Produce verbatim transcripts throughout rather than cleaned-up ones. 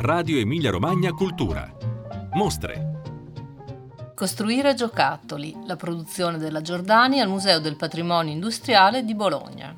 Radio Emilia Romagna Cultura. Mostre. Costruire giocattoli, la produzione della Giordani al Museo del Patrimonio Industriale di Bologna.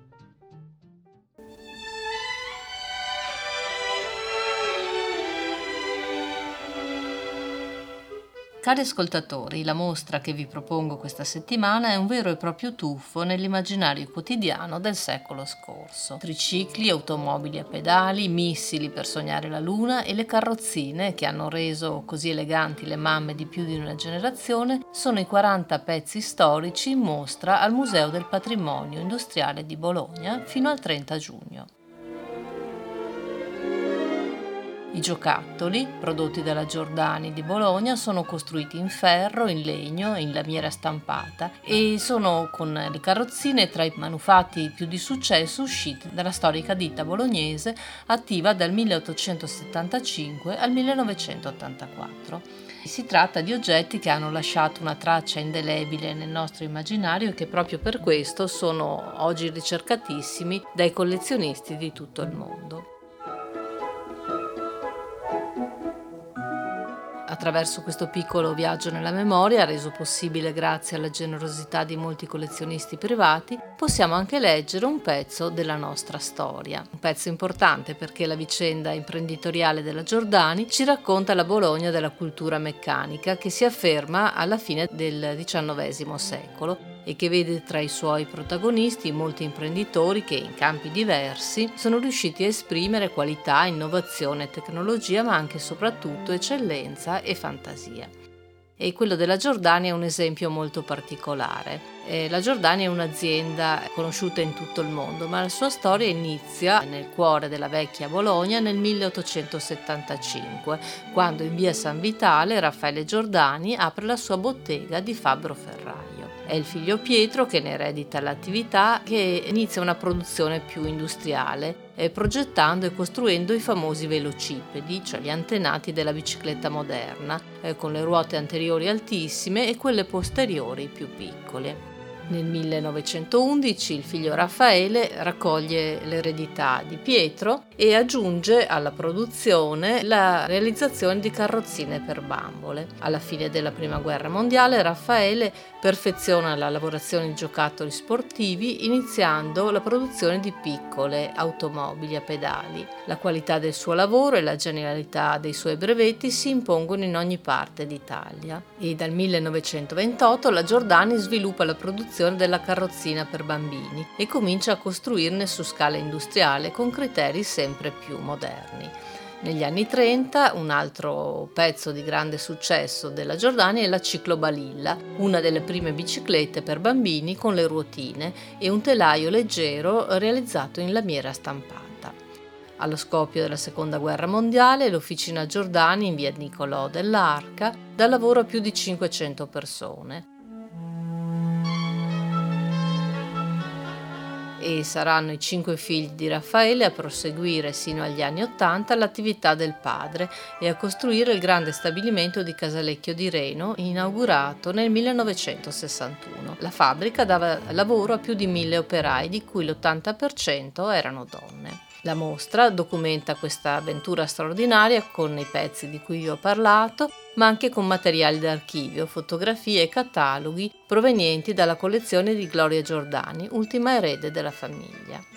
Cari ascoltatori, la mostra che vi propongo questa settimana è un vero e proprio tuffo nell'immaginario quotidiano del secolo scorso. Tricicli, automobili a pedali, missili per sognare la luna e le carrozzine che hanno reso così eleganti le mamme di più di una generazione sono i quaranta pezzi storici in mostra al Museo del Patrimonio Industriale di Bologna fino al trenta giugno. I giocattoli, prodotti dalla Giordani di Bologna, sono costruiti in ferro, in legno, in lamiera stampata e sono con le carrozzine tra i manufatti più di successo usciti dalla storica ditta bolognese attiva dal milleottocentosettantacinque al millenovecentottantaquattro. Si tratta di oggetti che hanno lasciato una traccia indelebile nel nostro immaginario e che proprio per questo sono oggi ricercatissimi dai collezionisti di tutto il mondo. Attraverso questo piccolo viaggio nella memoria, reso possibile grazie alla generosità di molti collezionisti privati, possiamo anche leggere un pezzo della nostra storia. Un pezzo importante perché la vicenda imprenditoriale della Giordani ci racconta la Bologna della cultura meccanica che si afferma alla fine del diciannovesimo secolo e che vede tra i suoi protagonisti molti imprenditori che in campi diversi sono riusciti a esprimere qualità, innovazione e tecnologia, ma anche e soprattutto eccellenza e fantasia. E quello della Giordani è un esempio molto particolare. Eh, la Giordani è un'azienda conosciuta in tutto il mondo, ma la sua storia inizia nel cuore della vecchia Bologna nel milleottocentosettantacinque, quando in via San Vitale Raffaele Giordani apre la sua bottega di fabbro ferraio. È il figlio Pietro che ne eredita l'attività, che inizia una produzione più industriale, eh, progettando e costruendo i famosi velocipedi, cioè gli antenati della bicicletta moderna, eh, con le ruote anteriori altissime e quelle posteriori più piccole. Nel millenovecentoundici il figlio Raffaele raccoglie l'eredità di Pietro e aggiunge alla produzione la realizzazione di carrozzine per bambole. Alla fine della Prima Guerra Mondiale Raffaele perfeziona la lavorazione di giocattoli sportivi iniziando la produzione di piccole automobili a pedali. La qualità del suo lavoro e la genialità dei suoi brevetti si impongono in ogni parte d'Italia e dal millenovecentoventotto la Giordani sviluppa la produzione della carrozzina per bambini e comincia a costruirne su scala industriale con criteri sempre più moderni. Negli anni trenta un altro pezzo di grande successo della Giordani è la ciclobalilla, una delle prime biciclette per bambini con le ruotine e un telaio leggero realizzato in lamiera stampata. Allo scoppio della Seconda Guerra Mondiale l'Officina Giordani in via Nicolò dell'Arca dà lavoro a più di cinquecento persone. E saranno i cinque figli di Raffaele a proseguire sino agli anni Ottanta l'attività del padre e a costruire il grande stabilimento di Casalecchio di Reno, inaugurato nel millenovecentosessantuno. La fabbrica dava lavoro a più di mille operai, di cui l'ottanta per cento erano donne. La mostra documenta questa avventura straordinaria con i pezzi di cui vi ho parlato, ma anche con materiali d'archivio, fotografie e cataloghi provenienti dalla collezione di Gloria Giordani, ultima erede della famiglia.